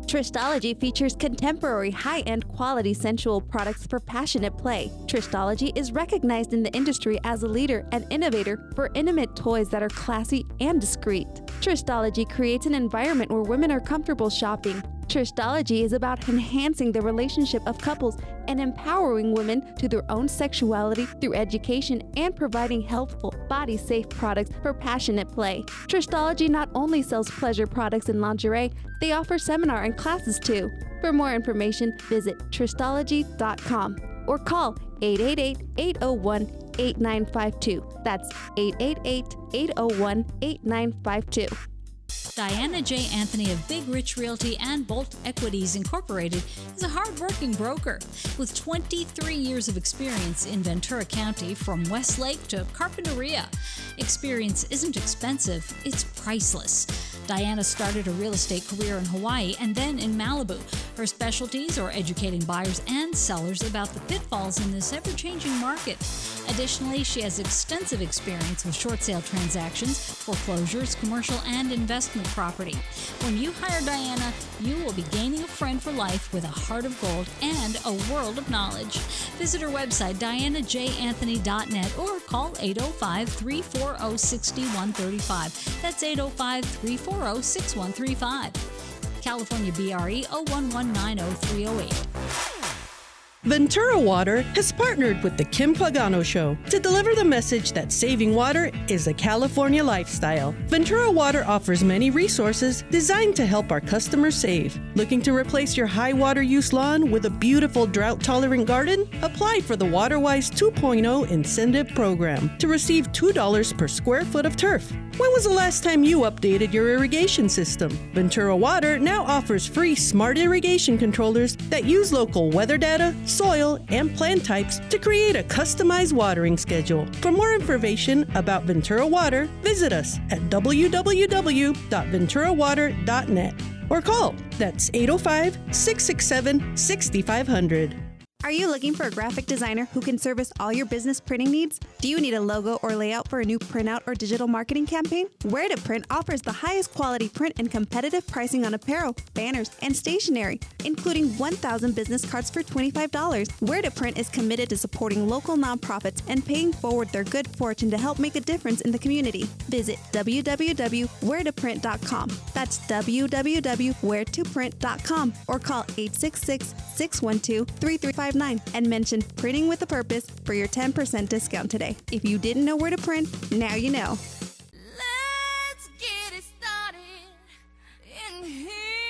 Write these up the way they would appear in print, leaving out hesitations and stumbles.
Tristology features contemporary, high-end, quality, sensual products for passionate play. Tristology is recognized in the industry as a leader and innovator for intimate toys that are classy and discreet. Tristology creates an environment where women are comfortable shopping. Tristology is about enhancing the relationship of couples and empowering women to their own sexuality through education and providing healthful, body-safe products for passionate play. Tristology not only sells pleasure products and lingerie, they offer seminar and classes too. For more information, visit tristology.com or call 888-801-8952. That's 888-801-8952. Diana J. Anthony of Big Rich Realty and Bolt Equities Incorporated is a hard-working broker with 23 years of experience in Ventura County from Westlake to Carpinteria. Experience isn't expensive, it's priceless. Diana started a real estate career in Hawaii and then in Malibu. Her specialties are educating buyers and sellers about the pitfalls in this ever-changing market. Additionally, she has extensive experience with short sale transactions, foreclosures, commercial, and investment property. When you hire Diana, you will be gaining a friend for life with a heart of gold and a world of knowledge. Visit her website, dianajanthony.net, or call 805-340-6135. That's 805-340-6135. California BRE 01190308. Ventura Water has partnered with the Kim Pagano Show to deliver the message that saving water is a California lifestyle. Ventura Water offers many resources designed to help our customers save. Looking to replace your high water use lawn with a beautiful drought-tolerant garden? Apply for the WaterWise 2.0 incentive program to receive $2 per square foot of turf. When was the last time you updated your irrigation system? Ventura Water now offers free smart irrigation controllers that use local weather data, soil, and plant types to create a customized watering schedule. For more information about Ventura Water, visit us at www.venturawater.net or call. That's 805-667-6500. Are you looking for a graphic designer who can service all your business printing needs? Do you need a logo or layout for a new printout or digital marketing campaign? Where to Print offers the highest quality print and competitive pricing on apparel, banners, and stationery, including 1,000 business cards for $25. Where to Print is committed to supporting local nonprofits and paying forward their good fortune to help make a difference in the community. Visit www.wheretoprint.com. That's www.wheretoprint.com or call 866-612-3359 and mention Printing with a Purpose for your 10% discount today. If you didn't know where to print, now you know. Let's get it started in here.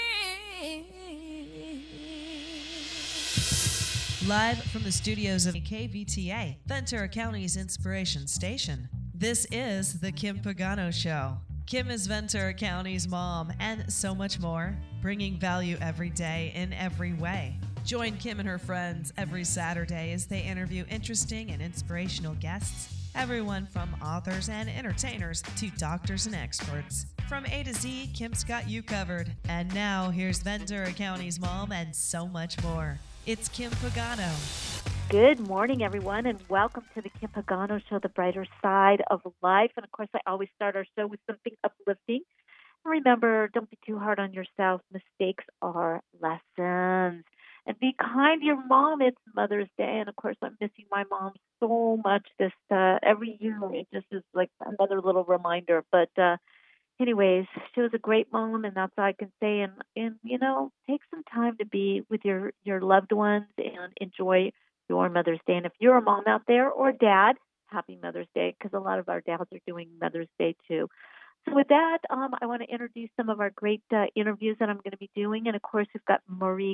Live from the studios of KVTA, Ventura County's inspiration station. This is The Kim Pagano Show. Kim is Ventura County's mom and so much more, bringing value every day in every way. Join Kim and her friends every Saturday as they interview interesting and inspirational guests, everyone from authors and entertainers to doctors and experts. From A to Z, Kim's got you covered. And now, here's Ventura County's mom and so much more. It's Kim Pagano. Good morning, everyone, and welcome to the Kim Pagano Show, the brighter side of life. And, of course, I always start our show with something uplifting. Remember, don't be too hard on yourself. Mistakes are lessons. And be kind to your mom. It's Mother's Day. And, of course, I'm missing my mom so much this every year. It just is like another little reminder. But anyways, she was a great mom, and that's all I can say. And you know, take some time to be with your loved ones and enjoy your Mother's Day. And if you're a mom out there or dad, happy Mother's Day, because a lot of our dads are doing Mother's Day too. So with that, I want to introduce some of our great interviews that I'm going to be doing. And, of course, we've got Maria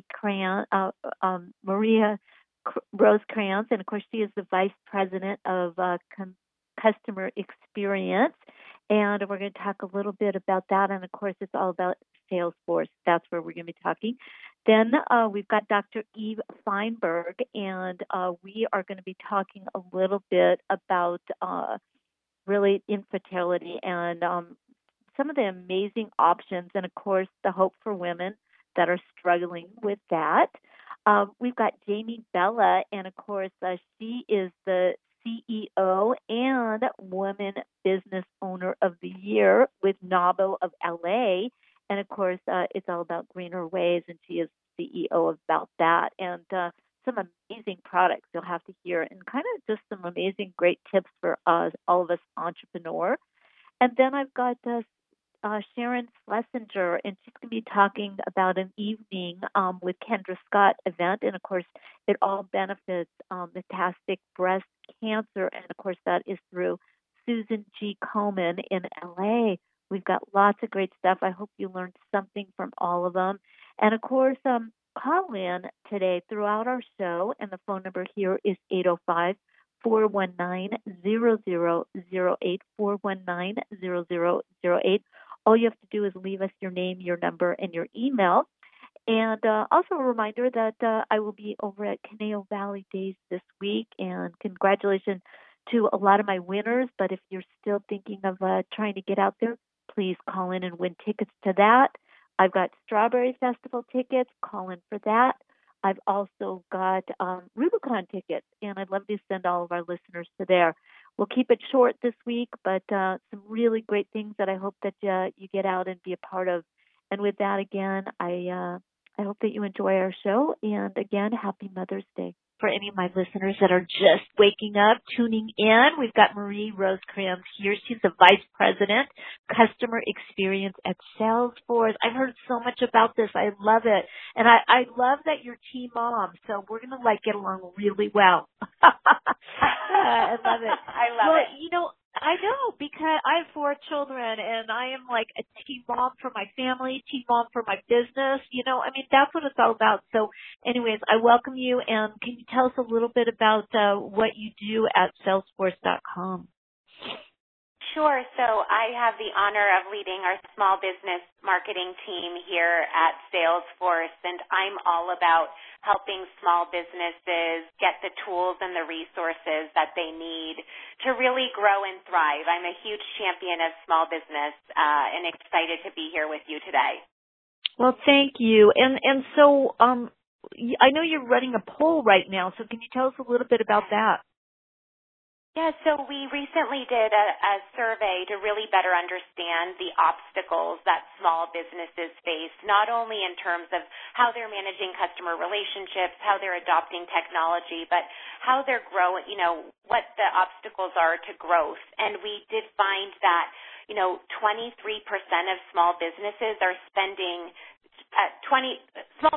Rosecrans, and, of course, she is the Vice President of Customer Experience. And we're going to talk a little bit about that. And, of course, it's all about Salesforce. That's where we're going to be talking. Then we've got Dr. Eve Feinberg, and we are going to be talking a little bit about really infertility and some of the amazing options, and of course the hope for women that are struggling with that. We've got Jamie Bella, and of course she is the CEO and Woman Business Owner of the Year with NAWBO of LA. And of course, it's all about greener ways, and she is CEO of About That. And some amazing products you'll have to hear, and kind of just some amazing, great tips for us, all of us entrepreneurs. And then I've got Sharon Schlesinger, and she's going to be talking about an evening with Kendra Scott event. And, of course, it all benefits metastatic breast cancer. And, of course, that is through Susan G. Komen in L.A. We've got lots of great stuff. I hope you learned something from all of them. And, of course, call in today throughout our show, and the phone number here is 805 419-0008, 419-0008. All you have to do is leave us your name, your number, and your email. And also a reminder that I will be over at Conejo Valley Days this week, and congratulations to a lot of my winners. But if you're still thinking of trying to get out there, please call in and win tickets to that. I've got Strawberry Festival tickets. Call in for that. I've also got Rubicon tickets, and I'd love to send all of our listeners to there. We'll keep it short this week, but some really great things that I hope that you get out and be a part of. And with that, again, I hope that you enjoy our show. And again, happy Mother's Day. For any of my listeners that are just waking up, tuning in, we've got Marie Rosecrans here. She's the Vice President, Customer Experience at Salesforce. I've heard so much about this. I love it. And I love that you're team mom, so we're going to get along really well. I love it. I love it. You know, I know, because I have 4 children, and I am like a team mom for my family, team mom for my business. You know, I mean, that's what it's all about. So anyways, I welcome you, and can you tell us a little bit about what you do at Salesforce.com? Sure. So I have the honor of leading our small business marketing team here at Salesforce, and I'm all about helping small businesses get the tools and the resources that they need to really grow and thrive. I'm a huge champion of small business and excited to be here with you today. Well, thank you. And so I know you're running a poll right now, so can you tell us a little bit about that? Yeah, so we recently did a survey to really better understand the obstacles that small businesses face, not only in terms of how they're managing customer relationships, how they're adopting technology, but how they're growing, what the obstacles are to growth. And we did find that, 23% of small businesses are spending 23%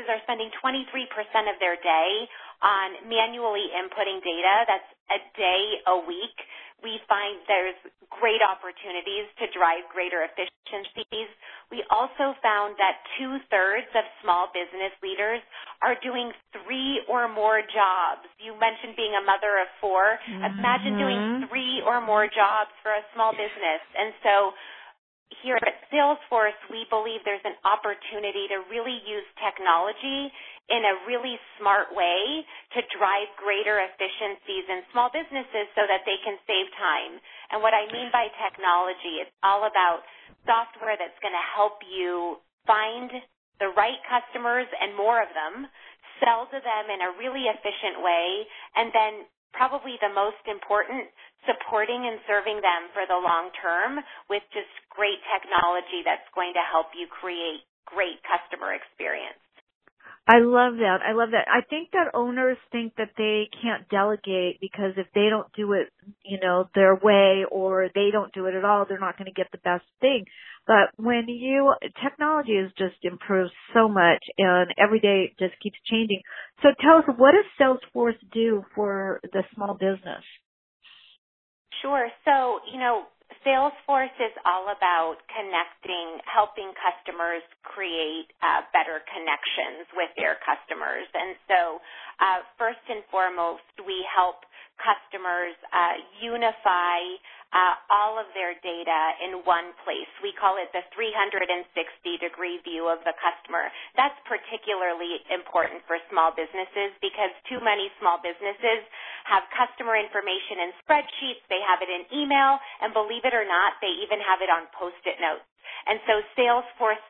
of their day on manually inputting data. That's a day a week. We find there's great opportunities to drive greater efficiencies. We also found that 2/3 of small business leaders are doing 3 or more jobs. You mentioned being a mother of 4. Mm-hmm. Imagine doing 3 or more jobs for a small business. And so here at Salesforce, we believe there's an opportunity to really use technology in a really smart way to drive greater efficiencies in small businesses so that they can save time. And what I mean by technology, it's all about software that's going to help you find the right customers and more of them, sell to them in a really efficient way, and then probably the most important, supporting and serving them for the long term with just great technology that's going to help you create great customer experience. I love that. I think that owners think that they can't delegate because if they don't do it, their way, or they don't do it at all, they're not going to get the best thing. But when technology has just improved so much, and every day it just keeps changing. So tell us, what does Salesforce do for the small business? Sure. So, Salesforce is all about helping customers create better connections with their customers. And so, first and foremost, we help customers unify all of their data in one place. We call it the 360-degree view of the customer. That's particularly important for small businesses because too many small businesses have customer information in spreadsheets, they have it in email, and believe it or not, they even have it on Post-it notes. And so Salesforce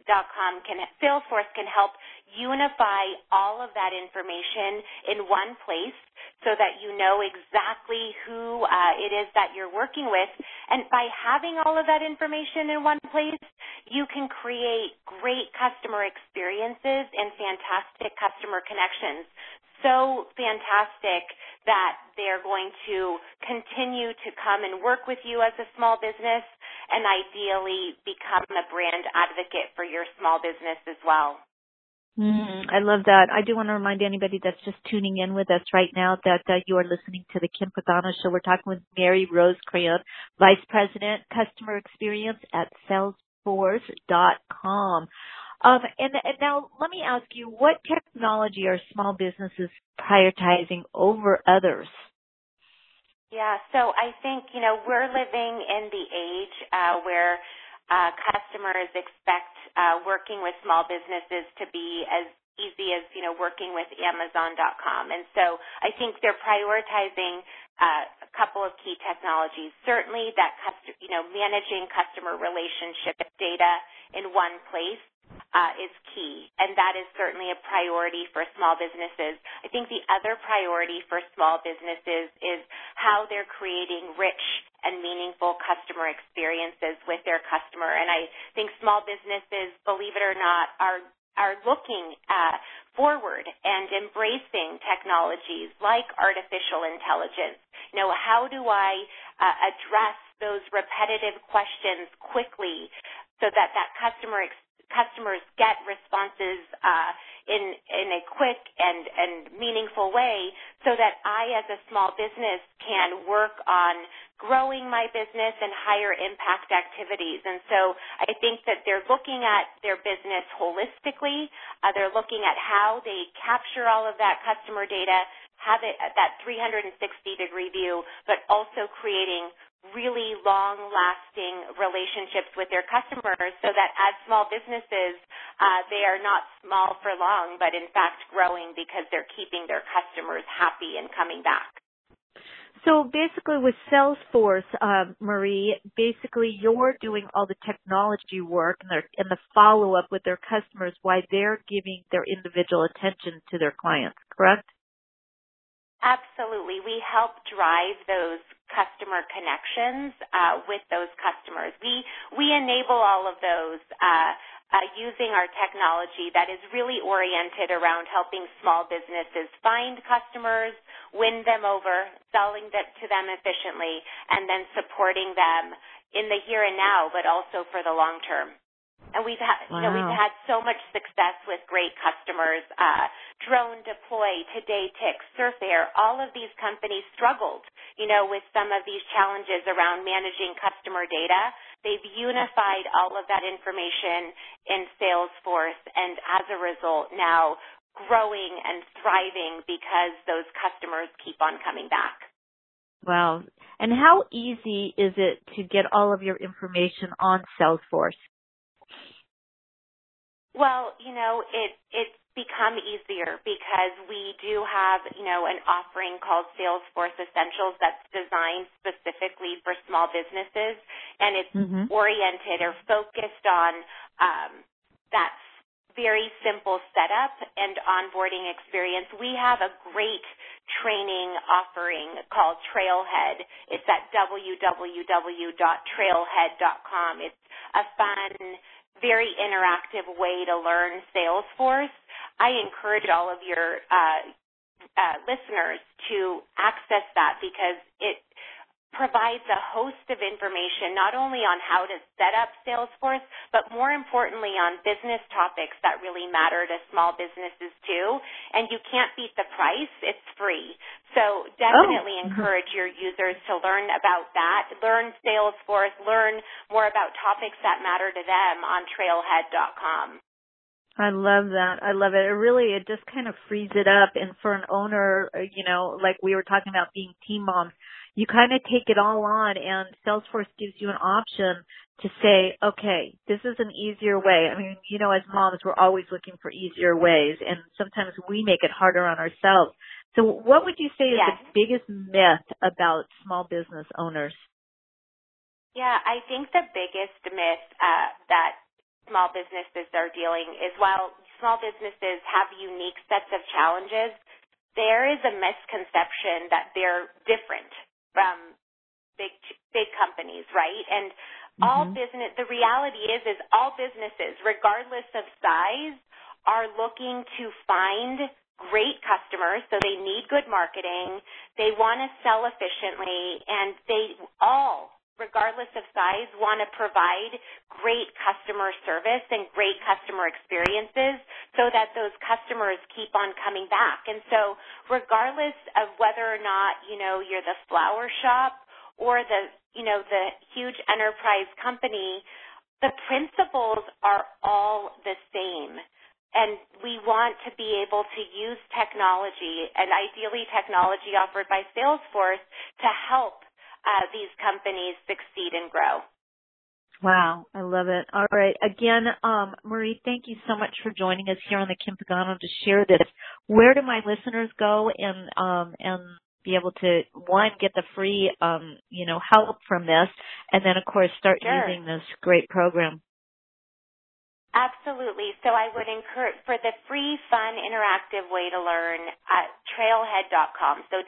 Salesforce can help unify all of that information in one place so that you know exactly who it is that you're working with. And by having all of that information in one place, you can create great customer experiences and fantastic customer connections. So fantastic that they're going to continue to come and work with you as a small business and ideally become a brand advocate for your small business as well. I love that. I do want to remind anybody that's just tuning in with us right now that you are listening to the Kim Pagano Show. We're talking with Mary Rose Crayon, Vice President, Customer Experience at Salesforce.com. And now let me ask you, what technology are small businesses prioritizing over others? Yeah, so I think, we're living in the age where customers expect working with small businesses to be as easy as, working with Amazon.com. And so I think they're prioritizing a couple of key technologies. Certainly that, managing customer relationship data in one place is key, and that is certainly a priority for small businesses. I think the other priority for small businesses is how they're creating rich and meaningful customer experiences with their customer. And I think small businesses, believe it or not, are looking forward and embracing technologies like artificial intelligence. How do I address those repetitive questions quickly so that customers get responses in a quick and meaningful way so that I, as a small business, can work on growing my business and higher impact activities. And so I think that they're looking at their business holistically. They're looking at how they capture all of that customer data, have it at that 360-degree view, but also creating really long-lasting relationships with their customers so that as small businesses, they are not small for long, but in fact growing because they're keeping their customers happy and coming back. So basically with Salesforce, Marie, basically you're doing all the technology work and the follow-up with their customers while they're giving their individual attention to their clients, correct? Absolutely. We help drive those customer connections with those customers. We enable all of those using our technology that is really oriented around helping small businesses find customers, win them over, selling to them efficiently, and then supporting them in the here and now, but also for the long term. And we've had so much success with great customers. Drone Deploy, Today Tick, Surf Air, all of these companies struggled, with some of these challenges around managing customer data. They've unified all of that information in Salesforce, and as a result, now growing and thriving because those customers keep on coming back. Wow. And how easy is it to get all of your information on Salesforce? Well, it's become easier because we do have, an offering called Salesforce Essentials that's designed specifically for small businesses, and it's oriented or focused on that very simple setup and onboarding experience. We have a great training offering called Trailhead. It's at www.trailhead.com. It's a fun, very interactive way to learn Salesforce. I encourage all of your listeners to access that because it provides a host of information not only on how to set up Salesforce, but more importantly on business topics that really matter to small businesses too. And you can't beat the price. It's free. So definitely encourage your users to learn about that, learn Salesforce, learn more about topics that matter to them on trailhead.com. I love that. I love it. It just kind of frees it up. And for an owner, like we were talking about being team moms, you kind of take it all on, and Salesforce gives you an option to say, okay, this is an easier way. I mean, as moms, we're always looking for easier ways, and sometimes we make it harder on ourselves. So what would you say is the biggest myth about small business owners? Yeah, I think the biggest myth that small businesses are dealing is while small businesses have unique sets of challenges, there is a misconception that they're different from big companies, right? And the reality is all businesses, regardless of size, are looking to find great customers, so they need good marketing, they want to sell efficiently, and they all, regardless of size, want to provide great customer service and great customer experiences so that those customers keep on coming back. And so regardless of whether or not, you're the flower shop or the huge enterprise company, the principles are all the same. And we want to be able to use technology, and ideally technology offered by Salesforce, to help these companies succeed and grow. Wow, I love it. All right. Again, Marie, thank you so much for joining us here on the Kim Pagano to share this. Where do my listeners go and be able to, one, get the free, help from this, and then, of course, start using this great program? Absolutely. So I would encourage, for the free, fun, interactive way to learn, at trailhead.com, so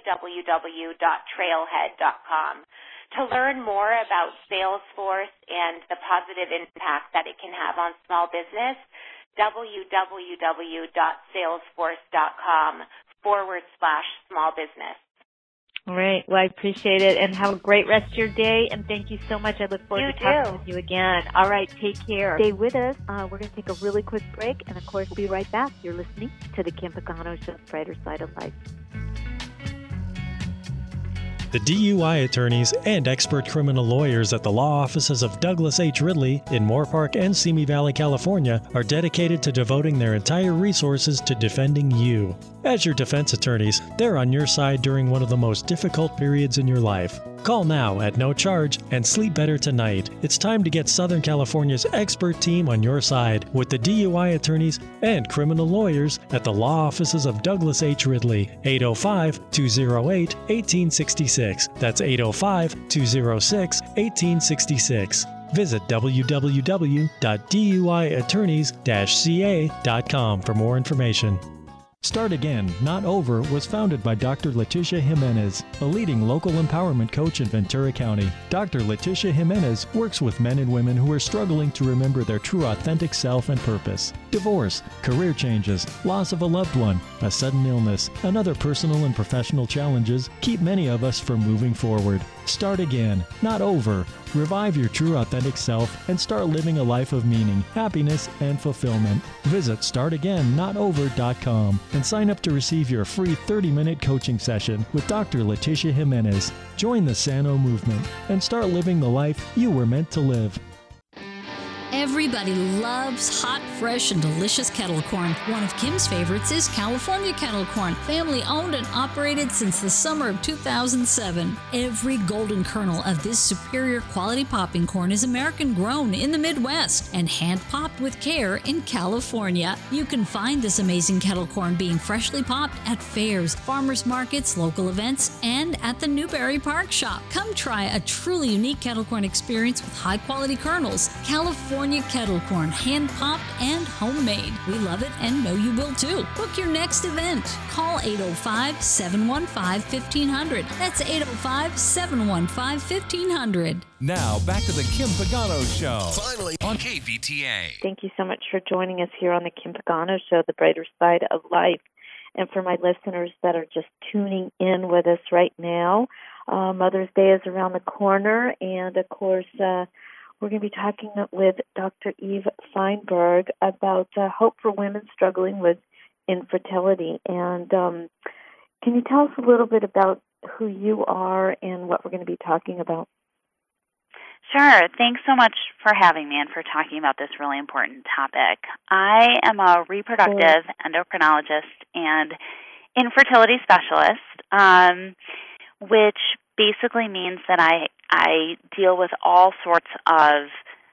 www.trailhead.com. To learn more about Salesforce and the positive impact that it can have on small business, www.salesforce.com/small business. All right. Well, I appreciate it, and have a great rest of your day, and thank you so much. I look forward to talking with you again. All right. Take care. Stay with us. We're going to take a really quick break, and, of course, we'll be right back. You're listening to the Kim Pagano Show, Brighter Side of Life. The DUI attorneys and expert criminal lawyers at the law offices of Douglas H. Ridley in Moorpark and Simi Valley, California, are dedicated to devoting their entire resources to defending you. As your defense attorneys, they're on your side during one of the most difficult periods in your life. Call now at no charge and sleep better tonight. It's time to get Southern California's expert team on your side with the DUI attorneys and criminal lawyers at the law offices of Douglas H. Ridley, 805-208-1866. That's 805-206-1866. Visit www.duiattorneys-ca.com for more information. Start Again, Not Over was founded by Dr. Leticia Jimenez, a leading local empowerment coach in Ventura County. Dr. Leticia Jimenez works with men and women who are struggling to remember their true authentic self and purpose. Divorce, career changes, loss of a loved one, a sudden illness, and other personal and professional challenges keep many of us from moving forward. Start again, not over. Revive your true authentic self and start living a life of meaning, happiness, and fulfillment. Visit startagainnotover.com and sign up to receive your free 30-minute coaching session with Dr. Leticia Jimenez. Join the Sano movement and start living the life you were meant to live. Everybody loves hot, fresh, and delicious kettle corn. One of Kim's favorites is California kettle corn, family owned and operated since the summer of 2007. Every golden kernel of this superior quality popping corn is American grown in the Midwest and hand popped with care in California. You can find this amazing kettle corn being freshly popped at fairs, farmers markets, local events, and at the Newberry Park Shop. Come try a truly unique kettle corn experience with high quality kernels. California kettle corn, hand popped and homemade. We love it and know you will too. Book your next event. Call 805-715-1500. That's 805-715-1500. Now back to the Kim Pagano Show. Finally on KVTA. Thank you so much for joining us here on the Kim Pagano Show, the brighter side of life. And for my listeners that are just tuning in with us right now, Mother's Day is around the corner, and of course, we're going to be talking with Dr. Eve Feinberg about hope for women struggling with infertility. And can you tell us a little bit about who you are and what we're going to be talking about? Sure. Thanks so much for having me and for talking about this really important topic. I am a reproductive endocrinologist and infertility specialist, which basically means that I deal with all sorts of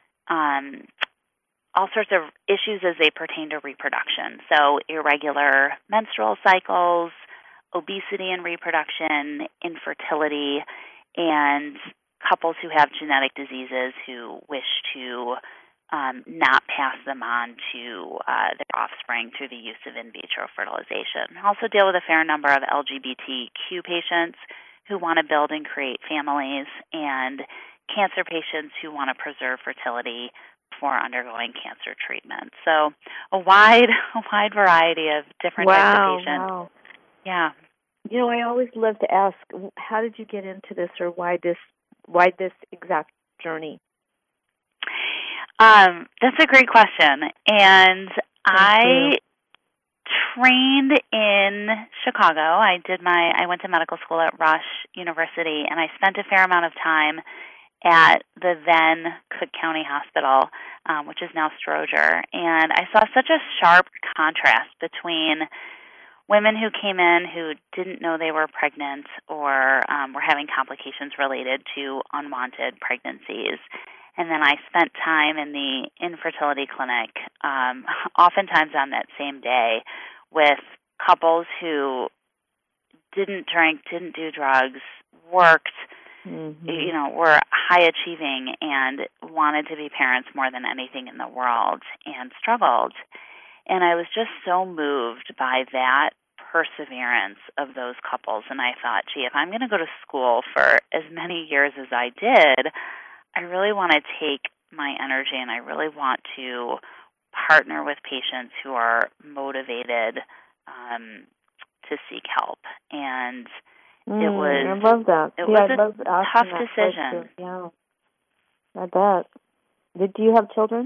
issues as they pertain to reproduction. So irregular menstrual cycles, obesity and reproduction, infertility, and couples who have genetic diseases who wish to not pass them on to their offspring through the use of in vitro fertilization. I also deal with a fair number of LGBTQ patients who want to build and create families, and cancer patients who want to preserve fertility before undergoing cancer treatment. So a wide variety of different types of patients. Wow. Yeah. You know, I always love to ask, how did you get into this, or why this exact journey? That's a great question. And I trained in Chicago. I went to medical school at Rush University, and I spent a fair amount of time at the then Cook County Hospital, which is now Stroger. And I saw such a sharp contrast between women who came in who didn't know they were pregnant or were having complications related to unwanted pregnancies. And then I spent time in the infertility clinic, oftentimes on that same day, with couples who didn't drink, didn't do drugs, worked, were high achieving and wanted to be parents more than anything in the world and struggled. And I was just so moved by that perseverance of those couples. And I thought, gee, if I'm going to go to school for as many years as I did, I really want to take my energy and I really want to partner with patients who are motivated to seek help. And it was, I love that. It was a tough decision. Yeah, I bet. Do you have children?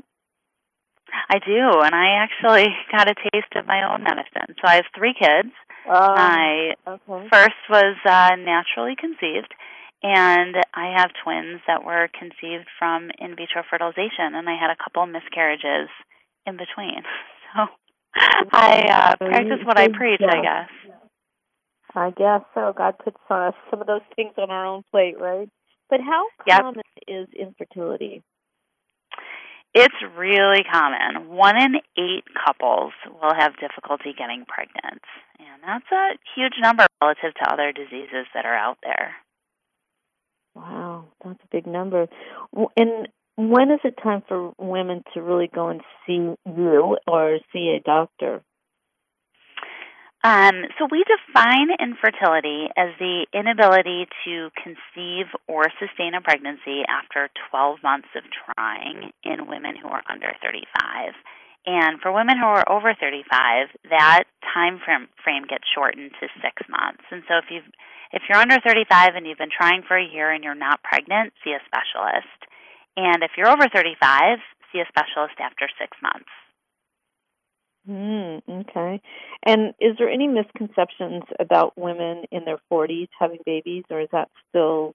I do, and I actually got a taste of my own medicine. So I have 3 kids. My first was naturally conceived, and I have twins that were conceived from in vitro fertilization, and I had a couple miscarriages in between. So I practice what I preach, I guess. I guess so. God puts some of those things on our own plate, right? But how common is infertility? It's really common. 1 in 8 couples will have difficulty getting pregnant. And that's a huge number relative to other diseases that are out there. Wow, that's a big number. And when is it time for women to really go and see you or see a doctor? So we define infertility as the inability to conceive or sustain a pregnancy after 12 months of trying in women who are under 35. And for women who are over 35, that time frame gets shortened to 6 months. And so if you're under 35 and you've been trying for a year and you're not pregnant, see a specialist. And if you're over 35, see a specialist after 6 months. Okay. And is there any misconceptions about women in their 40s having babies, or is that still,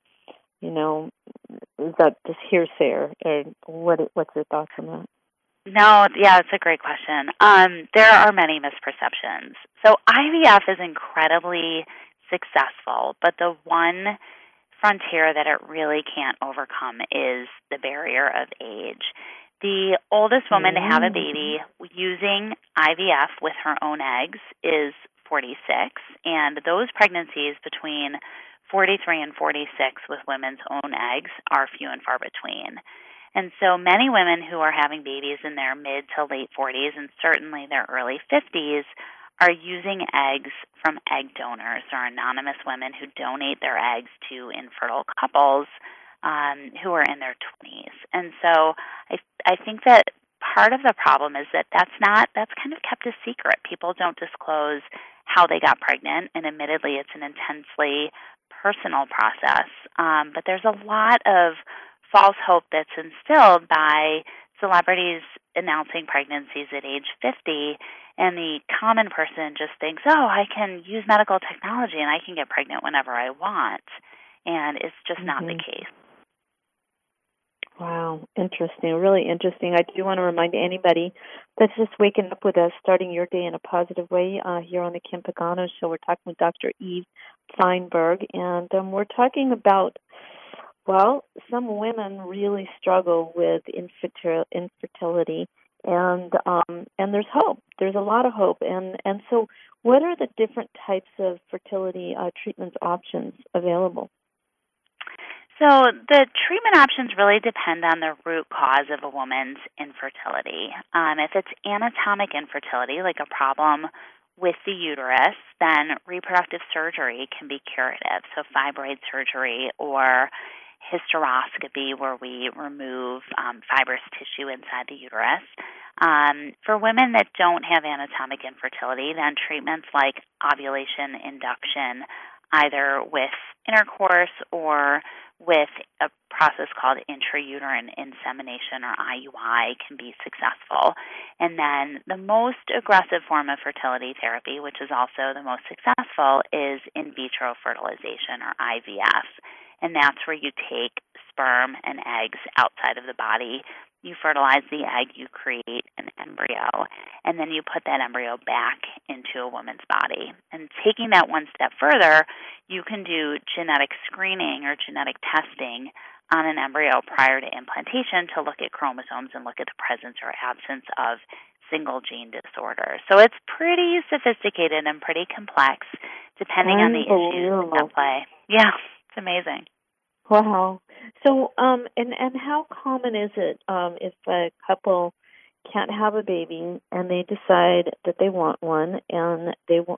is that just hearsay, or what's your thoughts on that? No, yeah, it's a great question. There are many misperceptions. So IVF is incredibly successful, but the one frontier that it really can't overcome is the barrier of age. The oldest woman to have a baby using IVF with her own eggs is 46, and those pregnancies between 43 and 46 with women's own eggs are few and far between. And so many women who are having babies in their mid to late 40s and certainly their early 50s are using eggs from egg donors or anonymous women who donate their eggs to infertile couples who are in their 20s. And so I think that part of the problem is that's kind of kept a secret. People don't disclose how they got pregnant, and admittedly it's an intensely personal process. But there's a lot of false hope that's instilled by celebrities announcing pregnancies at age 50, and the common person just thinks, I can use medical technology and I can get pregnant whenever I want. And it's just not the case. Wow, interesting, really interesting. I do want to remind anybody that's just waking up with us, starting your day in a positive way here on the Kim Pagano Show. We're talking with Dr. Eve Feinberg, and we're talking about, some women really struggle with infertility, and there's hope. There's a lot of hope, and so what are the different types of fertility treatment options available? So the treatment options really depend on the root cause of a woman's infertility. If it's anatomic infertility, like a problem with the uterus, then reproductive surgery can be curative. So fibroid surgery or hysteroscopy, where we remove fibrous tissue inside the uterus. For women that don't have anatomic infertility, then treatments like ovulation induction, either with intercourse or with a process called intrauterine insemination, or IUI, can be successful. And then the most aggressive form of fertility therapy, which is also the most successful, is in vitro fertilization, or IVF. And that's where you take sperm and eggs outside of the body. You fertilize the egg, you create an embryo, and then you put that embryo back into a woman's body. And taking that one step further, you can do genetic screening or genetic testing on an embryo prior to implantation to look at chromosomes and look at the presence or absence of single gene disorders. So it's pretty sophisticated and pretty complex depending on the issues at play. Yeah, it's amazing. Wow. So, and how common is it if a couple can't have a baby and they decide that they want one, and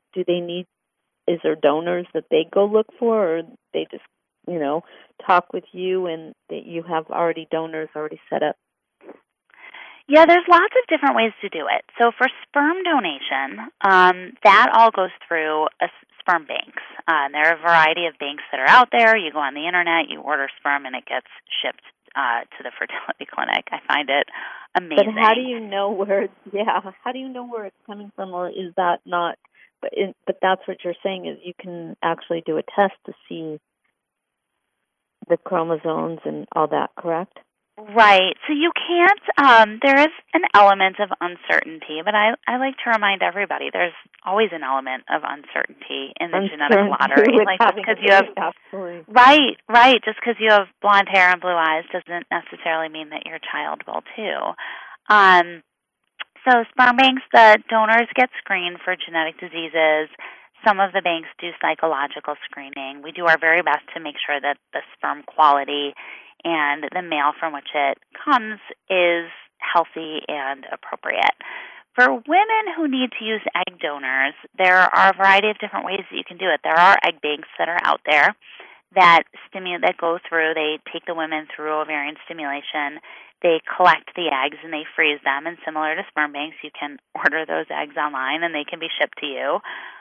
is there donors that they go look for, or they just, talk with you and that you have already donors already set up? Yeah, there's lots of different ways to do it. So for sperm donation, that all goes through sperm banks. There are a variety of banks that are out there. You go on the internet, you order sperm, and it gets shipped to the fertility clinic. I find it amazing. But how do you know where? How do you know where it's coming from, or is that not? But that's what you're saying, is you can actually do a test to see the chromosomes and all that, correct? Right. So you can't, there is an element of uncertainty, but I like to remind everybody there's always an element of uncertainty in the genetic lottery. Like just because you have, right, just because you have blonde hair and blue eyes doesn't necessarily mean that your child will too. So sperm banks, the donors get screened for genetic diseases. Some of the banks do psychological screening. We do our very best to make sure that the sperm quality and the male from which it comes is healthy and appropriate. For women who need to use egg donors, there are a variety of different ways that you can do it. There are egg banks that are out there that go through. They take the women through ovarian stimulation. They collect the eggs and they freeze them. And similar to sperm banks, you can order those eggs online and they can be shipped to you.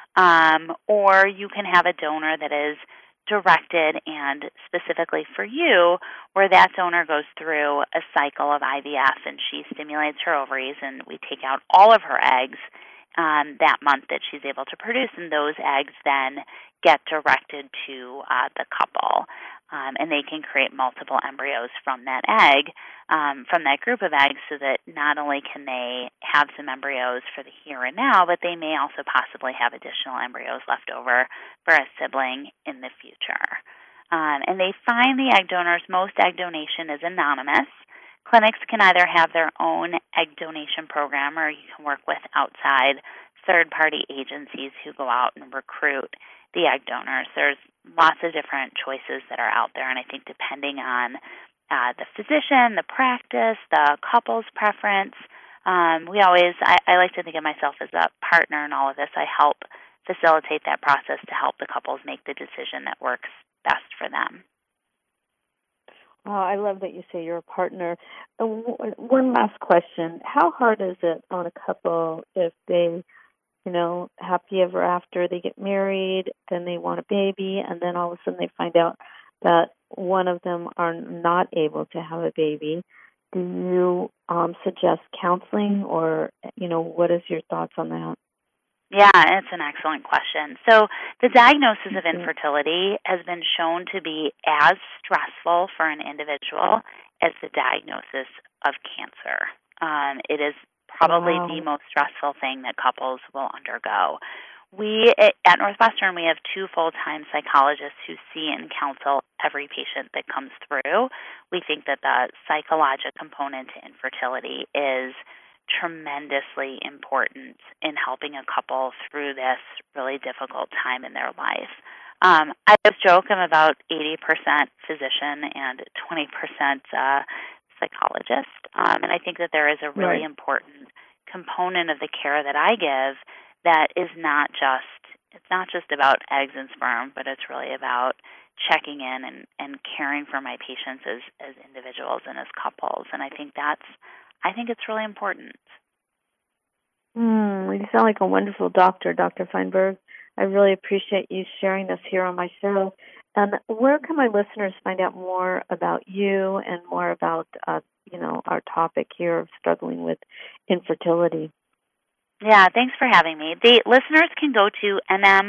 Or you can have a donor that is directed and specifically for you, where that donor goes through a cycle of IVF and she stimulates her ovaries, and we take out all of her eggs that month that she's able to produce, and those eggs then get directed to the couple. And they can create multiple embryos from that egg, from that group of eggs, so that not only can they have some embryos for the here and now, but they may also possibly have additional embryos left over for a sibling in the future. And they find the egg donors. Most egg donation is anonymous. Clinics can either have their own egg donation program, or you can work with outside third-party agencies who go out and recruit the egg donors. There's lots of different choices that are out there, and I think depending on the physician, the practice, the couple's preference, I like to think of myself as a partner in all of this. I help facilitate that process to help the couples make the decision that works best for them. Oh, I love that you say you're a partner. One last question. How hard is it on a couple if they, happy ever after, they get married, then they want a baby, and then all of a sudden they find out that one of them are not able to have a baby? Do you suggest counseling, or, what is your thoughts on that? Yeah, it's an excellent question. So the diagnosis of infertility has been shown to be as stressful for an individual as the diagnosis of cancer. It is probably the most stressful thing that couples will undergo. We at Northwestern, we have 2 full-time psychologists who see and counsel every patient that comes through. We think that the psychological component to infertility is tremendously important in helping a couple through this really difficult time in their life. I always joke I'm about 80% physician and 20% psychologist, and I think that there is a really important component of the care that I give that is not just about eggs and sperm, but it's really about checking in and caring for my patients as individuals and as couples, and I think it's really important. You sound like a wonderful doctor, Dr. Feinberg. I really appreciate you sharing this here on my show. And where can my listeners find out more about you and more about, our topic here of struggling with infertility? Yeah, thanks for having me. The listeners can go to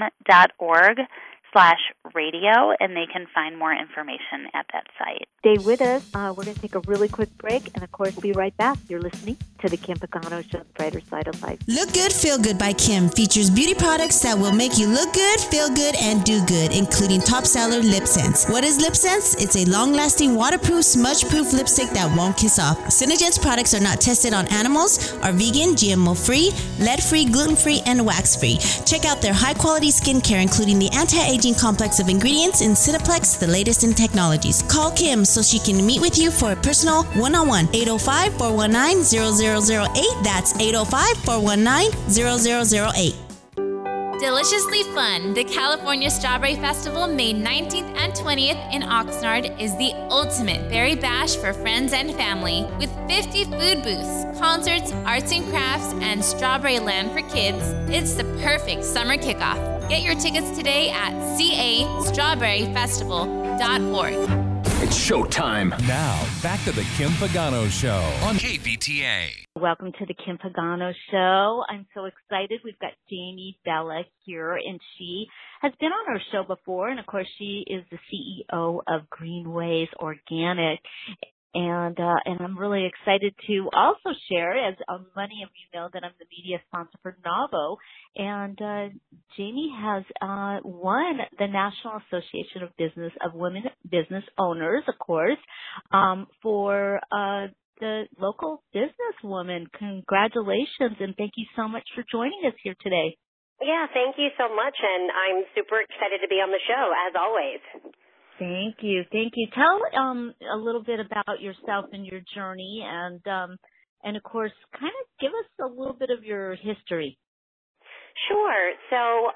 nm.org/radio, and they can find more information at that site. Stay with us. We're going to take a really quick break, and of course, we'll be right back. You're listening to the Kim Pagano Show, The Brighter Side of Life. Look Good, Feel Good by Kim features beauty products that will make you look good, feel good, and do good, including top seller Lip Sense. What is Lip Sense? It's a long-lasting, waterproof, smudge-proof lipstick that won't kiss off. Synergence products are not tested on animals, are vegan, GMO-free, lead-free, gluten-free, and wax-free. Check out their high-quality skincare, including the anti-aging complex of ingredients in Cineplex, the latest in technologies. Call Kim so she can meet with you for a personal one-on-one. 805-419-0008. That's 805-419-0008. Deliciously Fun, the California Strawberry Festival, May 19th and 20th in Oxnard, is the ultimate berry bash for friends and family. With 50 food booths, concerts, arts and crafts, and Strawberry Land for kids, it's the perfect summer kickoff. Get your tickets today at castrawberryfestival.org. It's showtime. Now, back to the Kim Pagano Show on KVTA. Welcome to the Kim Pagano Show. I'm so excited. We've got Jamie Bella here, and she has been on our show before, and of course she is the CEO of Greenways Organic. And I'm really excited to also share, as many of you know, that I'm the media sponsor for Navo. And Jamie has won the National Association of Women Business Owners, of course, for the local businesswoman. Congratulations, and thank you so much for joining us here today. Yeah, thank you so much, and I'm super excited to be on the show, as always. Thank you. Tell a little bit about yourself and your journey, and of course, kind of give us a little bit of your history. Sure. So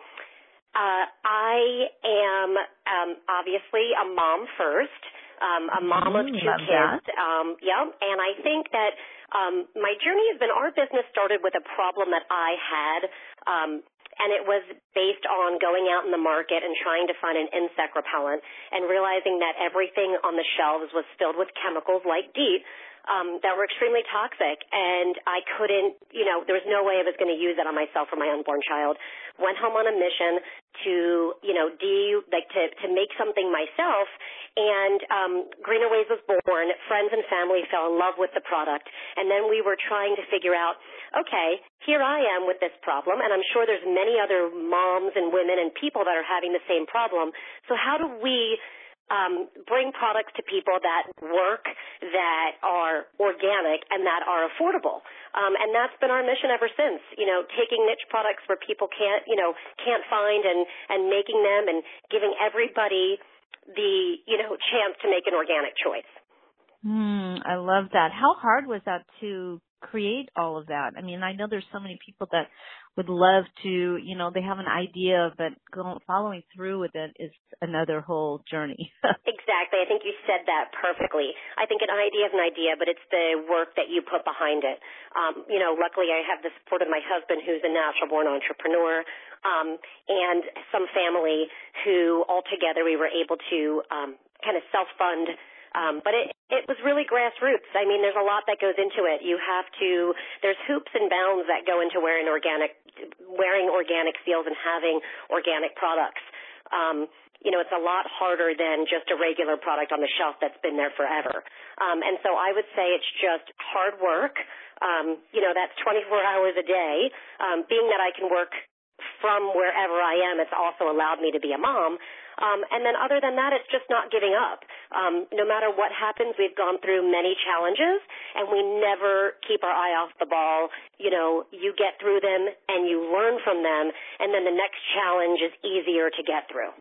I am obviously a mom first, a mom of two kids. And I think that my journey has been, our business started with a problem that I had. And it was based on going out in the market and trying to find an insect repellent and realizing that everything on the shelves was filled with chemicals like DEET that were extremely toxic. And I couldn't, there was no way I was going to use that on myself or my unborn child. Went home on a mission to, to make something myself. And Greenways was born. Friends and family fell in love with the product. And then we were trying to figure out, okay, here I am with this problem, and I'm sure there's many other moms and women and people that are having the same problem. So how do we bring products to people that work, that are organic, and that are affordable? And that's been our mission ever since, taking niche products where people can't find and making them and giving everybody the, chance to make an organic choice. I love that. How hard was that to create all of that? I mean, I know there's so many people that would love to, they have an idea, but following through with it is another whole journey. Exactly. I think you said that perfectly. I think an idea is an idea, but it's the work that you put behind it. Luckily I have the support of my husband, who's a natural-born entrepreneur, and some family who altogether we were able to kind of self-fund. But it was really grassroots. I mean, there's a lot that goes into it. There's hoops and bounds that go into wearing organic seals and having organic products. It's a lot harder than just a regular product on the shelf that's been there forever. And so I would say it's just hard work. That's 24 hours a day. Being that I can work from wherever I am, it's also allowed me to be a mom. And then other than that, it's just not giving up. No matter what happens, we've gone through many challenges, and we never keep our eye off the ball. You know, you get through them, and you learn from them, and then the next challenge is easier to get through.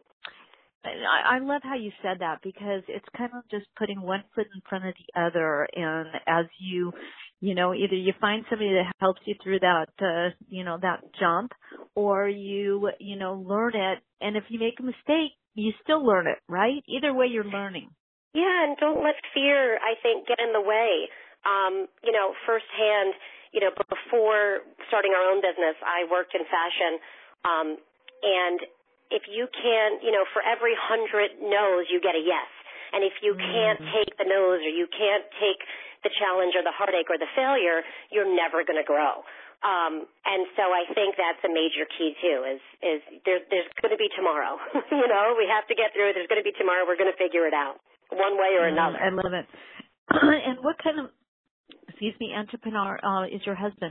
I love how you said that, because it's kind of just putting one foot in front of the other. And as you know, either you find somebody that helps you through that, that jump, or you learn it. And if you make a mistake, you still learn it, right? Either way, you're learning. Yeah, and don't let fear, I think, get in the way. Firsthand, before starting our own business, I worked in fashion, and if you can, for every 100 no's, you get a yes. And if you can't take the no's, or you can't take the challenge or the heartache or the failure, you're never going to grow. And so I think that's a major key too, is there's going to be tomorrow. We have to get through it. There's going to be tomorrow. We're going to figure it out one way or another. I love it. And what kind of, entrepreneur is your husband?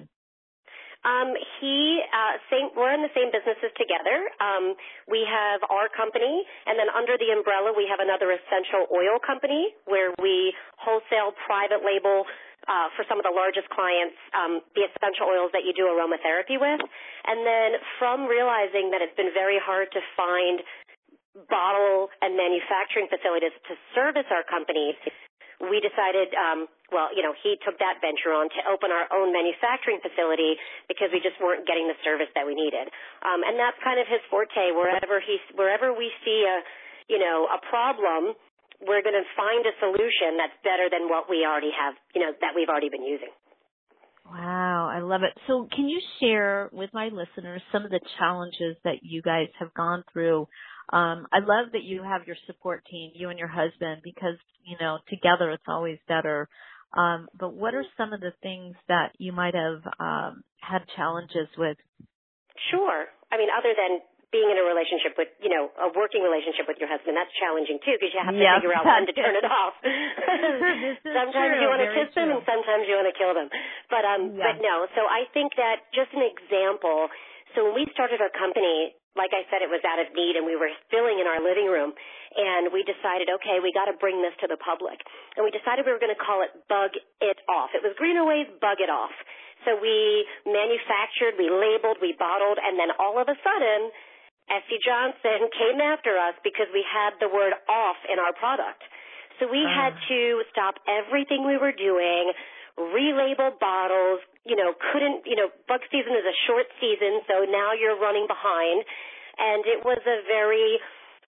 We're in the same businesses together. We have our company, and then under the umbrella, we have another essential oil company where we wholesale private label for some of the largest clients, the essential oils that you do aromatherapy with. And then from realizing that it's been very hard to find bottle and manufacturing facilities to service our companies, we decided, he took that venture on to open our own manufacturing facility because we just weren't getting the service that we needed. And that's kind of his forte. Wherever we see a problem, we're going to find a solution that's better than what we already have, that we've already been using. Wow, I love it. So can you share with my listeners some of the challenges that you guys have gone through? I love that you have your support team, you and your husband, because, together it's always better. But what are some of the things that you might have had challenges with? Sure. I mean, other than being in a relationship with, a working relationship with your husband, that's challenging too, because you have to figure out when to turn it off. Sometimes you want to kiss them, and sometimes you want to kill them. But no. So I think that just an example. So when we started our company, like I said, it was out of need, and we were filling in our living room, and we decided, okay, we got to bring this to the public. And we decided we were going to call it Bug It Off. It was Greener Way's Bug It Off. So we manufactured, we labeled, we bottled, and then all of a sudden, SC Johnson came after us because we had the word off in our product. So we had to stop everything we were doing, relabel bottles, bug season is a short season, so now you're running behind. And it was a very,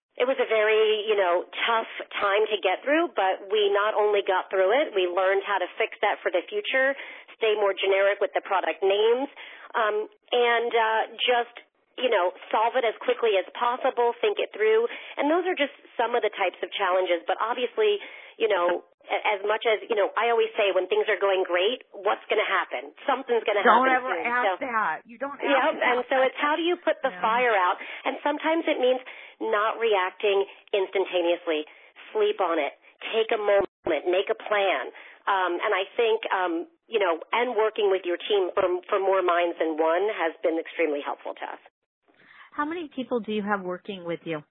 tough time to get through, but we not only got through it, we learned how to fix that for the future, stay more generic with the product names, and just solve it as quickly as possible, think it through. And those are just some of the types of challenges. But obviously, as much as, I always say when things are going great, what's going to happen? Something's going to happen. Don't ever ask that. You don't ask that. And so it's how do you put the fire out? And sometimes it means not reacting instantaneously. Sleep on it. Take a moment. Make a plan. And I think, and working with your team for more minds than one has been extremely helpful to us. How many people do you have working with you?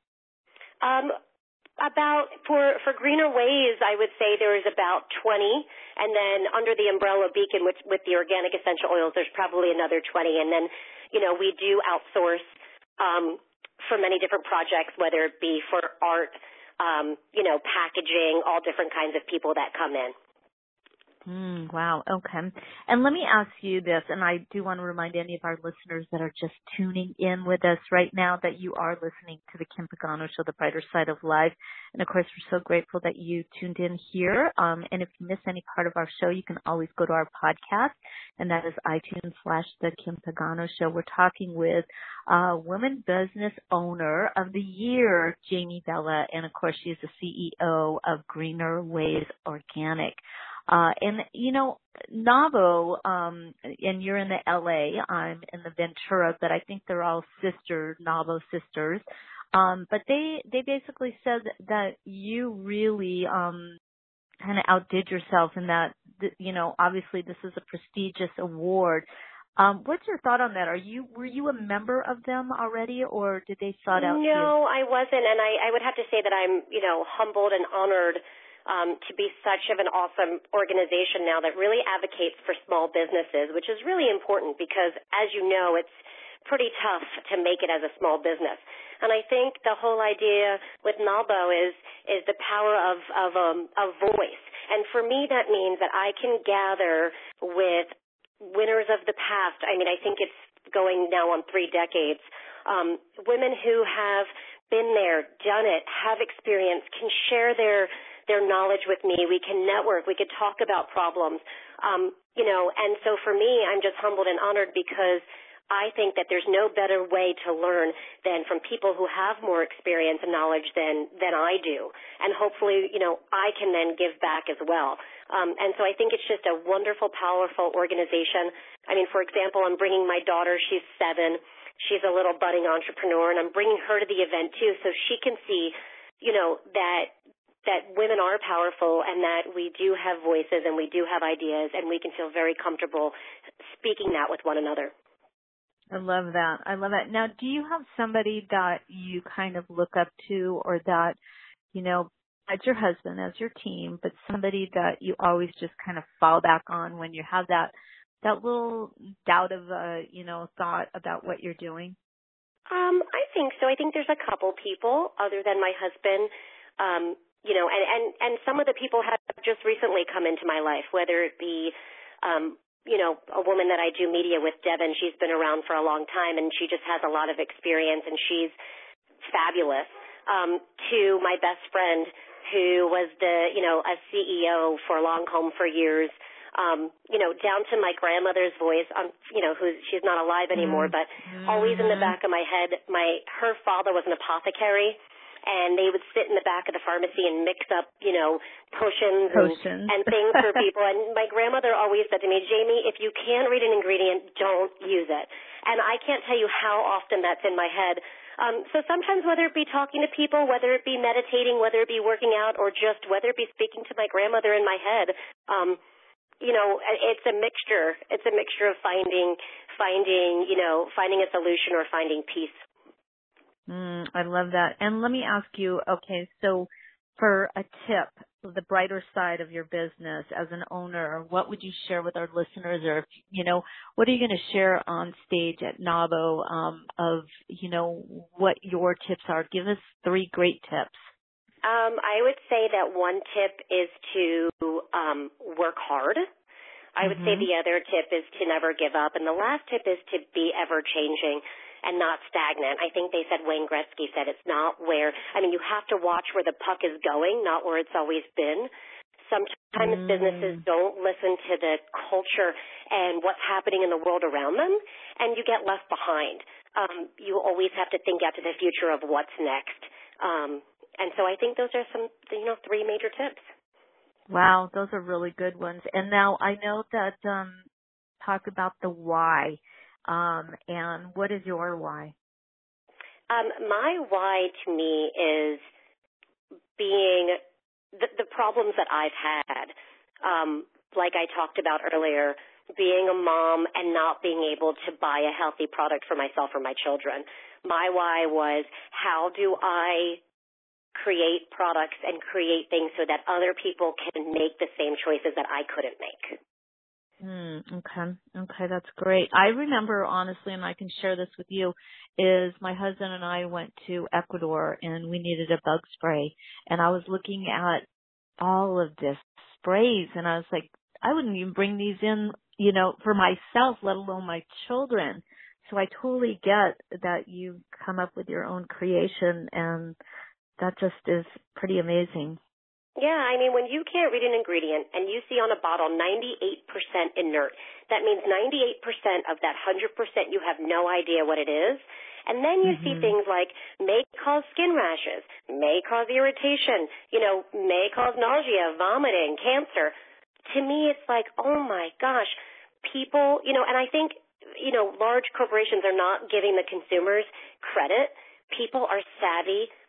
About for Greener Ways, I would say there is about 20, and then under the umbrella Beacon with the organic essential oils, there's probably another 20, and then we do outsource for many different projects, whether it be for art, packaging, all different kinds of people that come in. Wow. Okay. And let me ask you this, and I do want to remind any of our listeners that are just tuning in with us right now that you are listening to the Kim Pagano Show, The Brighter Side of Life. And of course, we're so grateful that you tuned in here. And if you miss any part of our show, you can always go to our podcast, and that is iTunes/The Kim Pagano Show. We're talking with Women Business Owner of the Year, Jamie Bella. And of course, she is the CEO of Greener Ways Organic. And Navo, and you're in the LA, I'm in the Ventura, but I think they're all Navo sisters. But they basically said that you really, kind of outdid yourself in that, obviously this is a prestigious award. What's your thought on that? Were you a member of them already, or did they sought out you? No, I wasn't, and I would have to say that I'm, humbled and honored to be such of an awesome organization now that really advocates for small businesses, which is really important because, as you know, it's pretty tough to make it as a small business. And I think the whole idea with NAWBO is the power of voice. And for me, that means that I can gather with winners of the past. I mean, I think it's going now on 3 decades. Women who have been there, done it, have experience, can share their knowledge with me. We can network. We could talk about problems. And so for me, I'm just humbled and honored because I think that there's no better way to learn than from people who have more experience and knowledge than I do. And hopefully, I can then give back as well. And so I think it's just a wonderful, powerful organization. I mean, for example, I'm bringing my daughter. She's 7. She's a little budding entrepreneur, and I'm bringing her to the event too so she can see, that women are powerful and that we do have voices and we do have ideas and we can feel very comfortable speaking that with one another. I love that. Now, do you have somebody that you kind of look up to or that, as your husband, as your team, but somebody that you always just kind of fall back on when you have that little doubt of, thought about what you're doing? I think so. I think there's a couple people other than my husband, and some of the people have just recently come into my life, whether it be, a woman that I do media with, Devin. She's been around for a long time, and she just has a lot of experience, and she's fabulous. To my best friend, who was a CEO for Longholm for years, down to my grandmother's voice, she's not alive anymore, but always in the back of my head, her father was an apothecary. And they would sit in the back of the pharmacy and mix up, potions. And things for people. And my grandmother always said to me, Jamie, if you can't read an ingredient, don't use it. And I can't tell you how often that's in my head. So sometimes whether it be talking to people, whether it be meditating, whether it be working out, or just whether it be speaking to my grandmother in my head, it's a mixture. It's a mixture of finding a solution or finding peace. I love that. And let me ask you, okay, so for a tip, the brighter side of your business as an owner, what would you share with our listeners, or, what are you going to share on stage at NAWBO of, what your tips are? Give us 3 great tips. I would say that one tip is to work hard. I would say the other tip is to never give up. And the last tip is to be ever-changing and not stagnant. I think they said, Wayne Gretzky said, it's not you have to watch where the puck is going, not where it's always been. Sometimes businesses don't listen to the culture and what's happening in the world around them, and you get left behind. You always have to think out to the future of what's next. And so I think those are some, 3 major tips. Wow, those are really good ones. And now I know that talk about the why. And what is your why? My why to me is being the problems that I've had, like I talked about earlier, being a mom and not being able to buy a healthy product for myself or my children. My why was, how do I create products and create things so that other people can make the same choices that I couldn't make? Okay, that's great. I remember, honestly, and I can share this with you, is my husband and I went to Ecuador and we needed a bug spray, and I was looking at all of this sprays, and I was like, I wouldn't even bring these in, for myself, let alone my children. So I totally get that you come up with your own creation, and that just is pretty amazing. Yeah, when you can't read an ingredient and you see on a bottle 98% inert, that means 98% of that 100% you have no idea what it is. And then you see things like may cause skin rashes, may cause irritation, may cause nausea, vomiting, cancer. To me, it's like, oh my gosh, people, and I think, large corporations are not giving the consumers credit. People are savvy.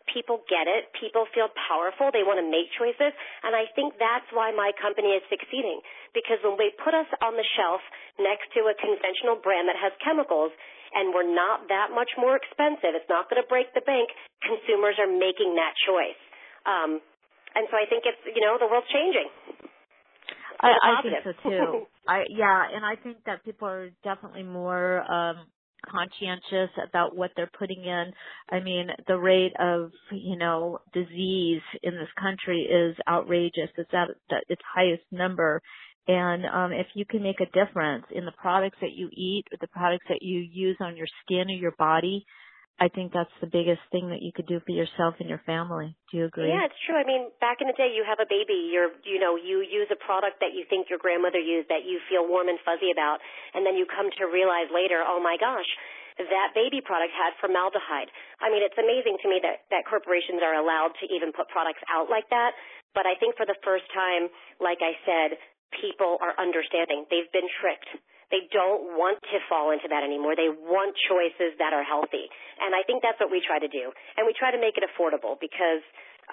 People get it. People feel powerful. They want to make choices. And I think that's why my company is succeeding. Because when they put us on the shelf next to a conventional brand that has chemicals, and we're not that much more expensive, it's not going to break the bank, consumers are making that choice. And so I think it's, the world's changing. I think so too. And I think that people are definitely more conscientious about what they're putting in. I mean, the rate of, disease in this country is outrageous. It's at its highest number. And if you can make a difference in the products that you eat or the products that you use on your skin or your body, I think that's the biggest thing that you could do for yourself and your family. Do you agree? Yeah, it's true. I mean, back in the day, you have a baby, you use a product that you think your grandmother used that you feel warm and fuzzy about, and then you come to realize later, oh my gosh, that baby product had formaldehyde. I mean, it's amazing to me that corporations are allowed to even put products out like that, but I think for the first time, like I said, people are understanding. They've been tricked. They don't want to fall into that anymore. They want choices that are healthy. And I think that's what we try to do. And we try to make it affordable because,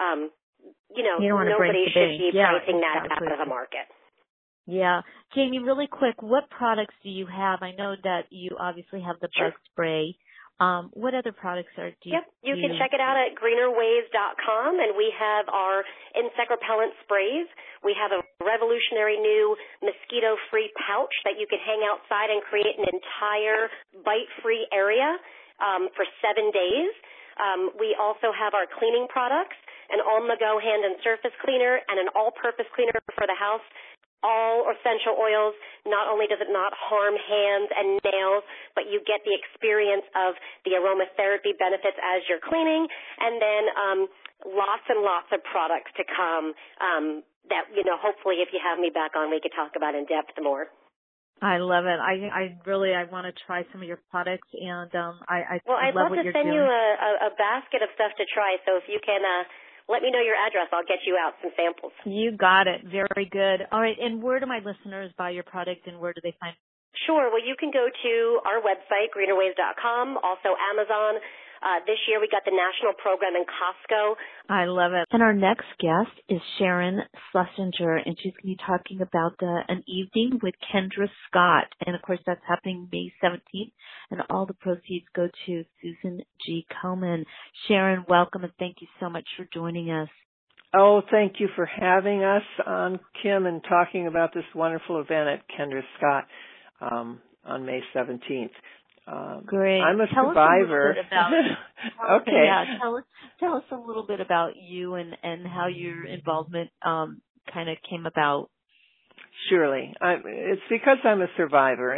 nobody should be pricing that out of the market. Yeah. Jamie, really quick, what products do you have? I know that you obviously have the bug spray. What other products do you? Yep, you can check it out at greenerways.com, and we have our insect repellent sprays. We have a revolutionary new mosquito-free pouch that you can hang outside and create an entire bite-free area for 7 days. We also have our cleaning products, an on-the-go hand and surface cleaner, and an all-purpose cleaner for the house. All essential oils. Not only does it not harm hands and nails, but you get the experience of the aromatherapy benefits as you're cleaning, and then lots and lots of products to come that, hopefully if you have me back on, we could talk about in depth more. I love it. I want to try some of your products, and I'd love to send you a basket of stuff to try, so if you can let me know your address. I'll get you out some samples. You got it. Very good. All right. And where do my listeners buy your product, and where do they find it? Sure. Well, you can go to our website, greenerways.com, also Amazon. This year we got the national program in Costco. I love it. And our next guest is Sharon Schlesinger, and she's going to be talking about an evening with Kendra Scott. And, of course, that's happening May 17th, and all the proceeds go to Susan G. Komen. Sharon, welcome, and thank you so much for joining us. Oh, thank you for having us on, Kim, and talking about this wonderful event at Kendra Scott on May 17th. Great. I'm a tell survivor. Us a little bit about, okay. Yeah, tell us a little bit about you and how your involvement kind of came about. Surely. It's because I'm a survivor,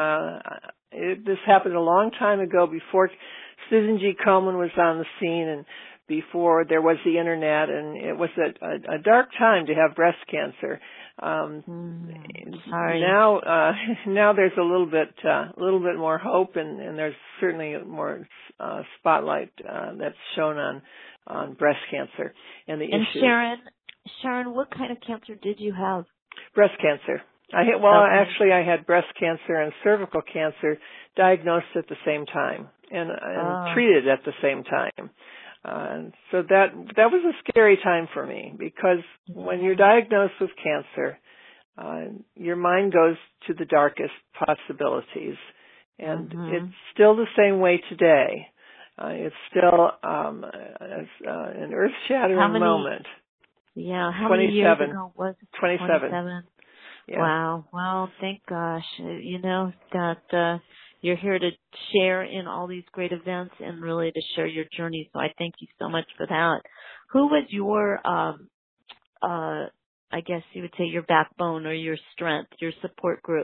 and this happened a long time ago before Susan G. Komen was on the scene and before there was the internet, and it was a dark time to have breast cancer. Sorry. Now there's a little bit more hope, and there's certainly more spotlight that's shown on breast cancer and the issues. Sharon, what kind of cancer did you have? Breast cancer. Actually, I had breast cancer and cervical cancer diagnosed at the same time and treated at the same time. So that was a scary time for me, because when you're diagnosed with cancer, your mind goes to the darkest possibilities, and it's still the same way today. It's still an earth-shattering moment. Yeah, how many years ago was it? 27. Yeah. Wow. Well, thank gosh. That you're here to share in all these great events and really to share your journey. So I thank you so much for that. Who was your, I guess you would say, your backbone or your strength, your support group?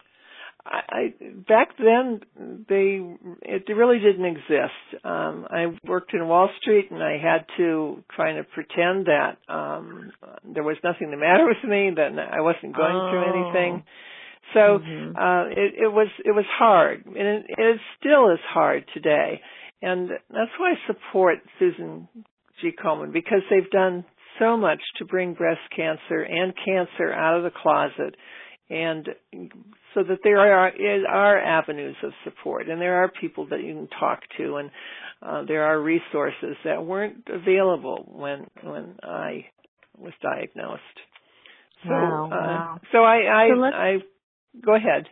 Back then, it really didn't exist. I worked in Wall Street, and I had to kind of pretend that there was nothing the matter with me, that I wasn't going through anything. So it was hard, and it still is hard today. And that's why I support Susan G. Komen, because they've done so much to bring breast cancer and cancer out of the closet and so that there are avenues of support, and there are people that you can talk to, and there are resources that weren't available when I was diagnosed. So, Wow. So I go ahead.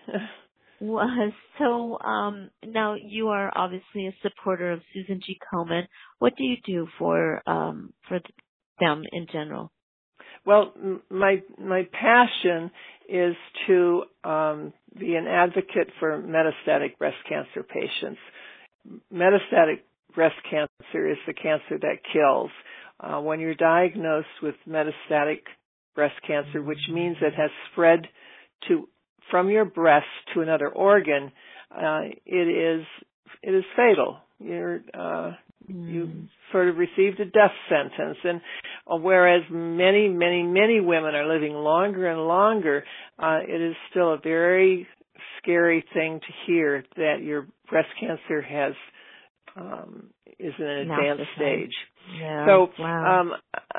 So now you are obviously a supporter of Susan G. Komen. What do you do for them in general? Well, my passion is to be an advocate for metastatic breast cancer patients. Metastatic breast cancer is the cancer that kills. When you're diagnosed with metastatic breast cancer, which means it has spread from your breast to another organ, it is fatal. You sort of received a death sentence, and whereas many women are living longer and longer, it is still a very scary thing to hear that your breast cancer is in an advanced stage. Yeah. So wow.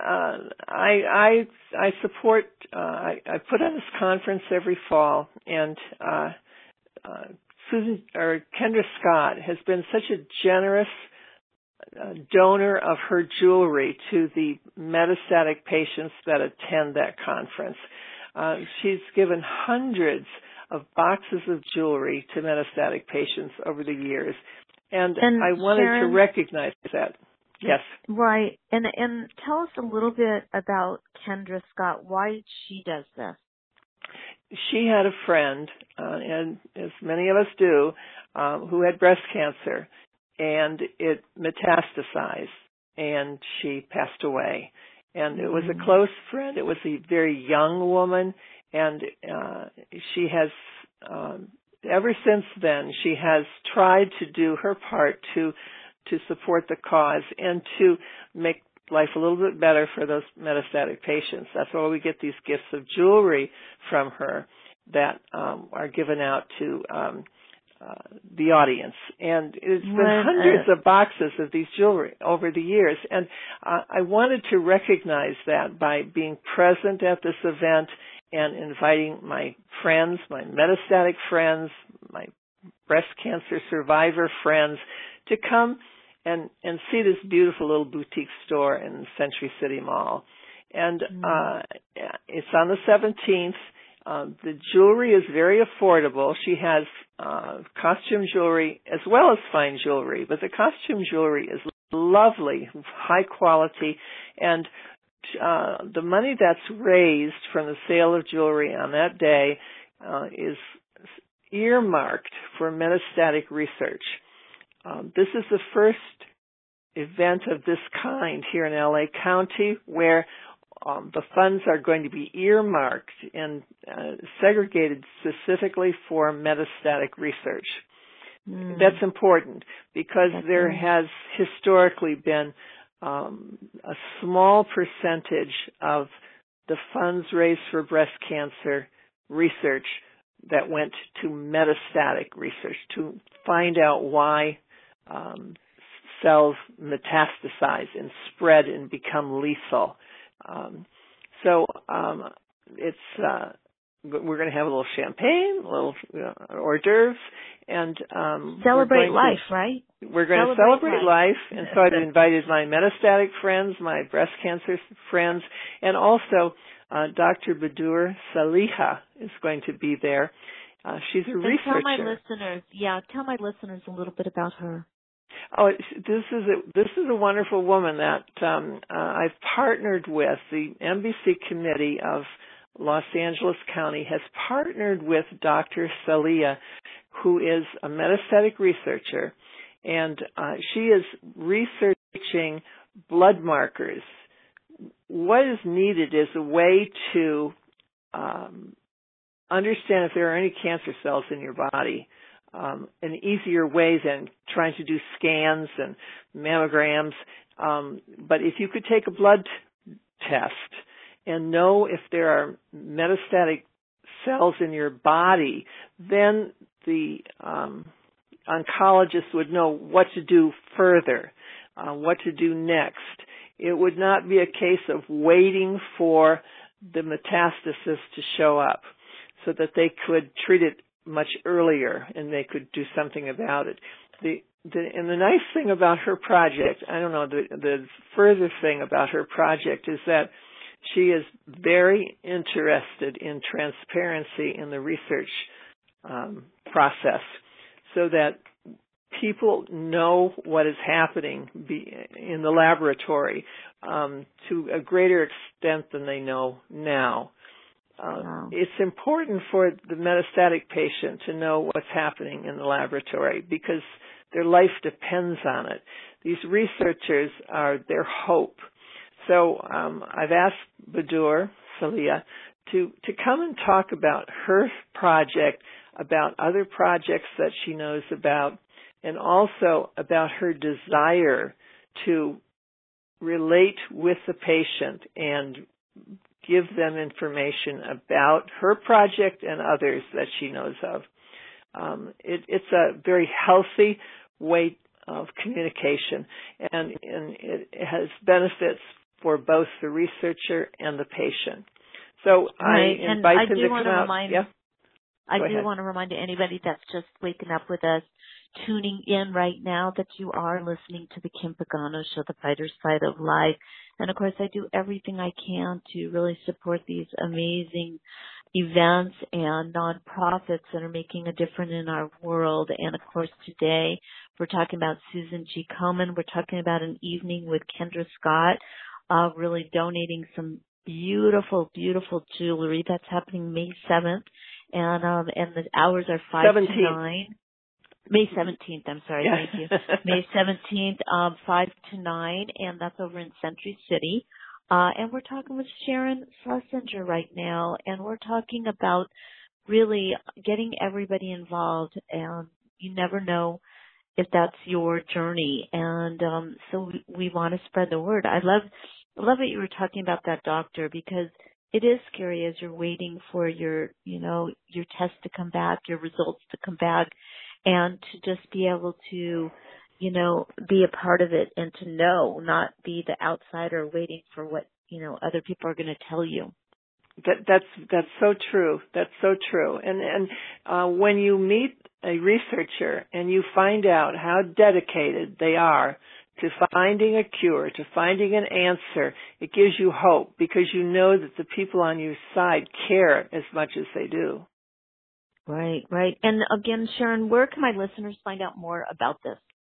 I support. I put on this conference every fall, and Kendra Scott has been such a generous donor of her jewelry to the metastatic patients that attend that conference. She's given hundreds of boxes of jewelry to metastatic patients over the years, and I wanted Sharon, to recognize that. Yes. Right. And tell us a little bit about Kendra Scott, why she does this. She had a friend, and as many of us do, who had breast cancer, and it metastasized, and she passed away. And it was a close friend. It was a very young woman, and she has, ever since then, she has tried to do her part to support the cause and to make life a little bit better for those metastatic patients. That's why we get these gifts of jewelry from her that are given out to the audience. And it's been hundreds of boxes of these jewelry over the years. And I wanted to recognize that by being present at this event and inviting my friends, my metastatic friends, my breast cancer survivor friends to come and see this beautiful little boutique store in Century City Mall. And it's on the 17th. The jewelry is very affordable. She has costume jewelry as well as fine jewelry, but the costume jewelry is lovely, high quality, and the money that's raised from the sale of jewelry on that day is earmarked for metastatic research. This is the first event of this kind here in LA County where the funds are going to be earmarked and segregated specifically for metastatic research. That's important because there has historically been a small percentage of the funds raised for breast cancer research that went to metastatic research to find out why cells metastasize and spread and become lethal. We're going to have a little champagne, a little hors d'oeuvres, and celebrate life, right? We're going to celebrate life, and so I've invited my metastatic friends, my breast cancer friends, and also Dr. Badur Saliha is going to be there. She's a researcher. Tell my listeners a little bit about her. Oh, this is a wonderful woman that I've partnered with. The NBC committee of Los Angeles County has partnered with Dr. Saliha, who is a metastatic researcher, and she is researching blood markers. What is needed is a way to understand if there are any cancer cells in your body. An easier way than trying to do scans and mammograms. But if you could take a blood test and know if there are metastatic cells in your body, then the oncologist would know what to do further, what to do next. It would not be a case of waiting for the metastasis to show up so that they could treat it much earlier, and they could do something about it. And the nice thing about her project, I don't know, the further thing about her project is that she is very interested in transparency in the research process, so that people know what is happening in the laboratory to a greater extent than they know now. It's important for the metastatic patient to know what's happening in the laboratory because their life depends on it. These researchers are their hope. So I've asked Badur Salia to come and talk about her project, about other projects that she knows about, and also about her desire to relate with the patient and give them information about her project and others that she knows of. It's a very healthy way of communication, and it has benefits for both the researcher and the patient. So I invite them to come out. I do want to remind anybody that's just waking up with us, tuning in right now, that you are listening to the Kim Pagano Show, the Brighter Side of Life. And of course, I do everything I can to really support these amazing events and nonprofits that are making a difference in our world. And of course, today we're talking about Susan G. Komen. We're talking about an evening with Kendra Scott, really donating some beautiful, beautiful jewelry. That's happening May 7th. And the hours are 5 to 9. May 17th, I'm sorry, thank you. May 17th, 5 to 9, and that's over in Century City. And we're talking with Sharon Schlesinger right now, and we're talking about really getting everybody involved, and you never know if that's your journey. And so we want to spread the word. I love what you were talking about that doctor, because it is scary as you're waiting for your test to come back, your results to come back, and to just be able to, be a part of it and to know, not be the outsider waiting for what, other people are going to tell you. That's so true. That's so true. And when you meet a researcher and you find out how dedicated they are to finding a cure, to finding an answer, it gives you hope because you know that the people on your side care as much as they do. Right. And again, Sharon, where can my listeners find out more about this?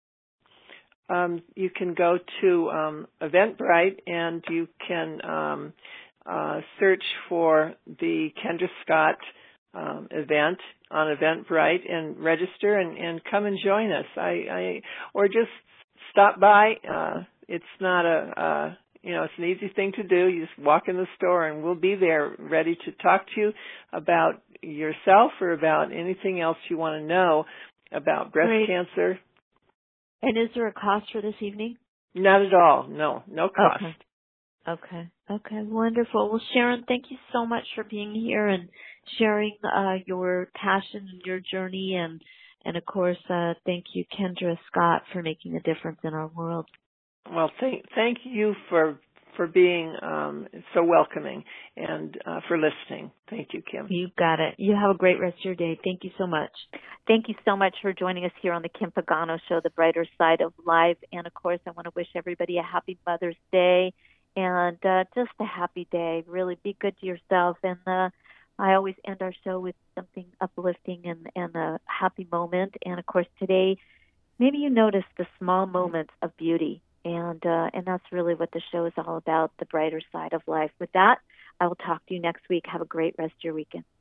You can go to Eventbrite, and you can search for the Kendra Scott event on Eventbrite and register and come and join us. Or just stop by. It's not it's an easy thing to do. You just walk in the store and we'll be there ready to talk to you about yourself or about anything else you want to know about breast cancer. And is there a cost for this evening? Not at all. No cost. Okay. Wonderful. Well, Sharon, thank you so much for being here and sharing your passion and your journey. And of course, thank you, Kendra Scott, for making a difference in our world. Well, thank you for being so welcoming and for listening. Thank you, Kim. You got it. You have a great rest of your day. Thank you so much. Thank you so much for joining us here on the Kim Pagano Show, the Brighter Side of Life. And of course, I want to wish everybody a happy Mother's Day and just a happy day. Really be good to yourself. And I always end our show with something uplifting and a happy moment. And of course, today, maybe you noticed the small moments of beauty. And that's really what the show is all about, the brighter side of life. With that, I will talk to you next week. Have a great rest of your weekend.